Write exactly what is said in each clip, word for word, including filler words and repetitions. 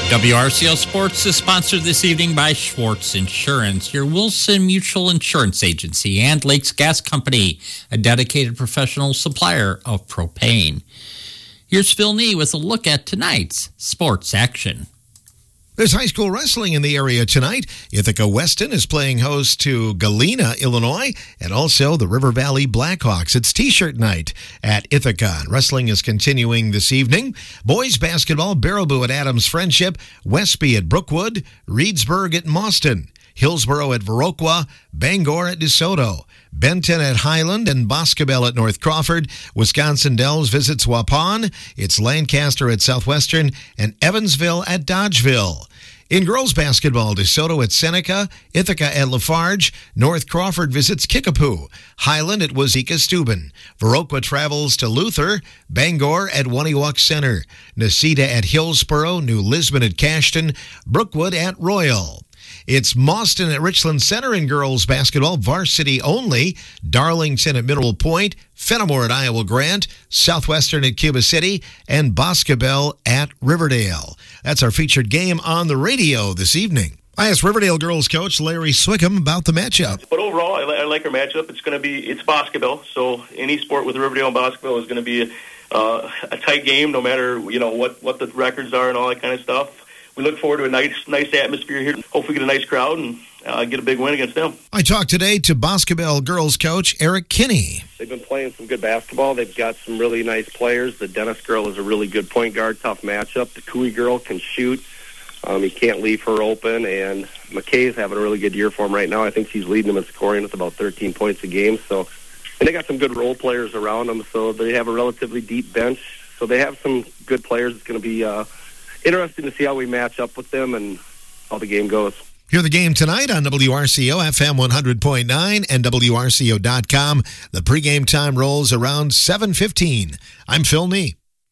W R C O Sports is sponsored this evening by Schwartz Insurance, your Wilson Mutual Insurance Agency, and Lakes Gas Company, a dedicated professional supplier of propane. Here's Phil Nee with a look at tonight's sports action. There's high school wrestling in the area tonight. Ithaca Weston is playing host to Galena, Illinois, and also the River Valley Blackhawks. It's T-shirt night at Ithaca. Wrestling is continuing this evening. Boys basketball, Baraboo at Adams Friendship, Westby at Brookwood, Reedsburg at Mauston, Hillsboro at Viroqua, Bangor at DeSoto, Benton at Highland, and Boscobel at North Crawford. Wisconsin Dells visits Waupun. It's Lancaster at Southwestern, and Evansville at Dodgeville. In girls basketball, DeSoto at Seneca, Ithaca at Lafarge, North Crawford visits Kickapoo, Highland at Wazeeka-Steuben, Viroqua travels to Luther, Bangor at Waniwak Center, Necedah at Hillsboro, New Lisbon at Cashton, Brookwood at Royal. It's Mauston at Richland Center in girls basketball, varsity only. Darlington at Mineral Point, Fenimore at Iowa Grant, Southwestern at Cuba City, and Boscobel at Riverdale. That's our featured game on the radio this evening. I asked Riverdale girls coach Larry Swickham about the matchup. But overall, I, li- I like our matchup. It's going to be, it's Boscobel, so any sport with Riverdale and Boscobel is going to be a, uh, a tight game, no matter, you know, what, what the records are and all that kind of stuff. We look forward to a nice nice atmosphere here. Hopefully get a nice crowd and uh, get a big win against them. I talked today to Boscobel girls coach Eric Kinney. They've been playing some good basketball. They've got some really nice players. The Dennis girl is a really good point guard, tough matchup. The Cooey girl can shoot. Um, he can't leave her open. And McKay's having a really good year for him right now. I think she's leading them in scoring with about thirteen points a game. So, and they got some good role players around them. So they have a relatively deep bench. So they have some good players. It's going to be uh, interesting to see how we match up with them and how the game goes. Hear the game tonight on W R C O F M one hundred point nine and W R C O dot com. The pregame time rolls around seven fifteen. I'm Phil Nee.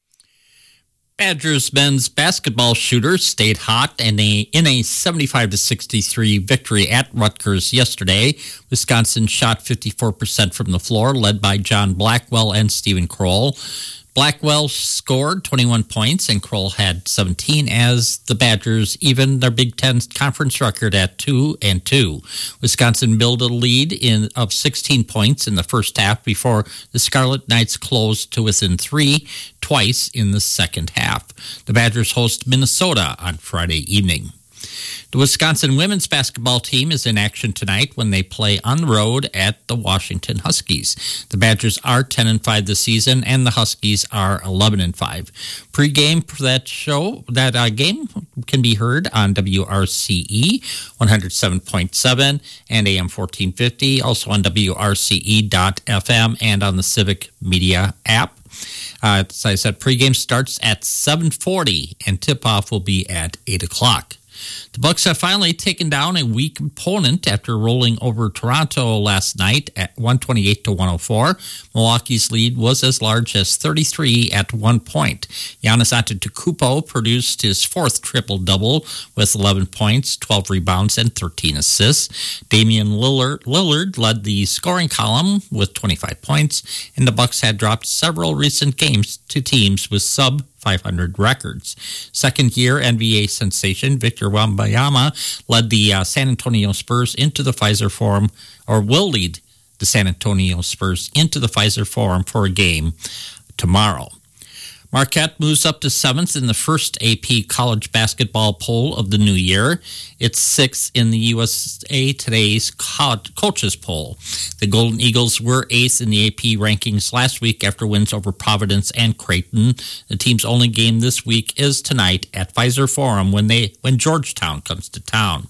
Badgers men's basketball shooters stayed hot in a, in a seventy-five to sixty-three victory at Rutgers yesterday. Wisconsin shot fifty-four percent from the floor, led by John Blackwell and Stephen Kroll. Blackwell scored twenty-one points and Kroll had seventeen as the Badgers even their Big Ten conference record at two and two. Wisconsin built a lead in of sixteen points in the first half before the Scarlet Knights closed to within three twice in the second half. The Badgers host Minnesota on Friday evening. The Wisconsin women's basketball team is in action tonight when they play on the road at the Washington Huskies. The Badgers are ten and five this season, and the Huskies are eleven and five. Pre-game for that show, that uh, game can be heard on W R C E one oh seven point seven and A M fourteen fifty, also on W R C E dot F M and on the Civic Media app. Uh, as I said, pregame starts at seven forty, and tip-off will be at eight o'clock. The Bucks have finally taken down a weak opponent after rolling over Toronto last night at one twenty-eight to one oh four. Milwaukee's lead was as large as thirty-three at one point. Giannis Antetokounmpo produced his fourth triple-double with eleven points, twelve rebounds, and thirteen assists. Damian Lillard, Lillard led the scoring column with twenty-five points, and the Bucks had dropped several recent games to teams with sub five hundred records. Second-year N B A sensation Victor Wembanyama led the uh, San Antonio Spurs into the Pfizer Forum, or will lead the San Antonio Spurs into the Pfizer Forum for a game tomorrow. Marquette moves up to seventh in the first A P college basketball poll of the new year. It's sixth in the U S A Today's coaches poll. The Golden Eagles were eighth in the A P rankings last week after wins over Providence and Creighton. The team's only game this week is tonight at Pfizer Forum when they when Georgetown comes to town.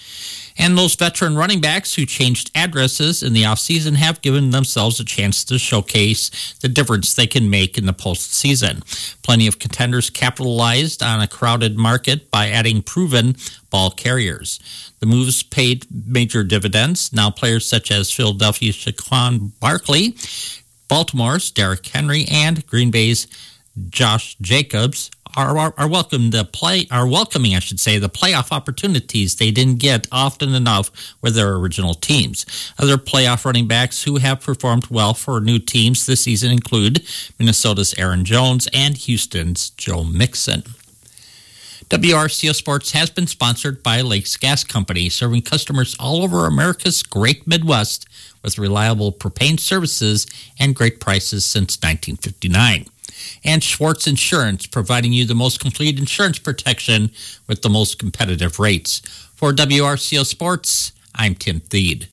And those veteran running backs who changed addresses in the offseason have given themselves a chance to showcase the difference they can make in the postseason. Plenty of contenders capitalized on a crowded market by adding proven ball carriers. The moves paid major dividends. Now players such as Philadelphia's Saquon Barkley, Baltimore's Derrick Henry, and Green Bay's Josh Jacobs Are, are are welcome to play are welcoming, I should say, the playoff opportunities they didn't get often enough with their original teams. Other playoff running backs who have performed well for new teams this season include Minnesota's Aaron Jones and Houston's Joe Mixon. W R C O Sports has been sponsored by Lakes Gas Company, serving customers all over America's great Midwest with reliable propane services and great prices since nineteen fifty-nine. And Schwartz Insurance, providing you the most complete insurance protection with the most competitive rates. For W R C O Sports, I'm Tim Thede.